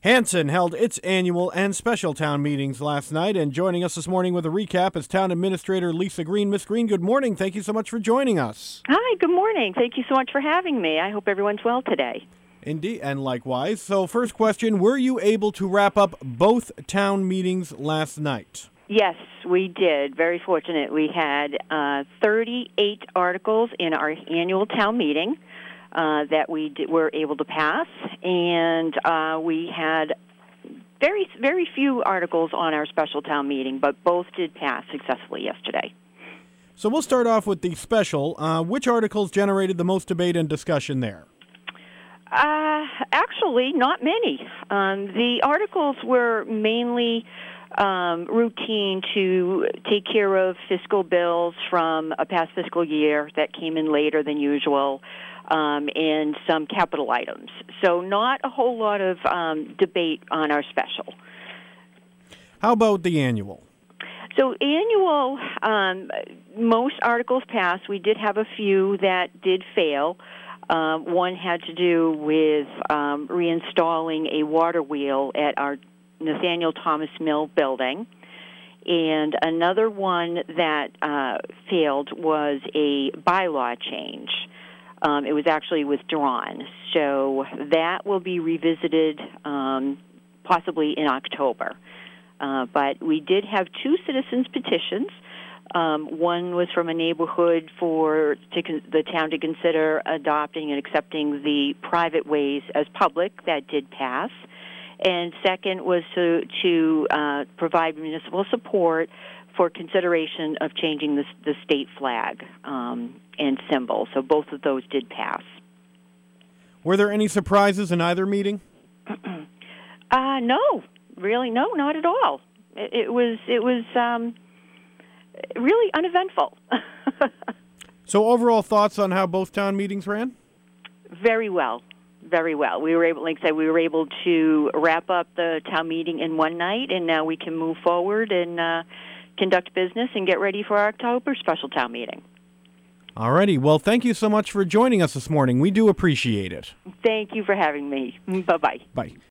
Hanson held its annual and special town meetings last night, and joining us this morning with a recap is Town Administrator Lisa Green. Miss Green, good morning. Thank you so much for joining us. Hi, good morning. Thank you so much for having me. I hope everyone's well today. Indeed, and likewise. So first question, were you able to wrap up both town meetings last night? Yes, we did. Very fortunate. We had 38 articles in our annual town meeting that we were able to pass, and we had very few articles on our special town meeting, but both did pass successfully yesterday. So we'll start off with the special. Which articles generated the most debate and discussion there? Actually, not many. The articles were mainly routine to take care of fiscal bills from a past fiscal year that came in later than usual, and some capital items. So not a whole lot of debate on our special. How about the annual? So annual, most articles passed. We did have a few that did fail. One had to do with reinstalling a water wheel at our Nathaniel Thomas Mill building. And another one that failed was a bylaw change. It was actually withdrawn. So that will be revisited possibly in October. But we did have two citizens' petitions. One was from a neighborhood for the town to consider adopting and accepting the private ways as public. That did pass. And second was to provide municipal support for consideration of changing the state flag and symbol. So both of those did pass. Were there any surprises in either meeting? No, really, no, not at all. It was really uneventful. So overall thoughts on how both town meetings ran? Very well. Very well. We were able, like I said, we were able to wrap up the town meeting in one night, and now we can move forward and conduct business and get ready for our October special town meeting. All righty. Well, thank you so much for joining us this morning. We do appreciate it. Thank you for having me. Bye-bye. Bye.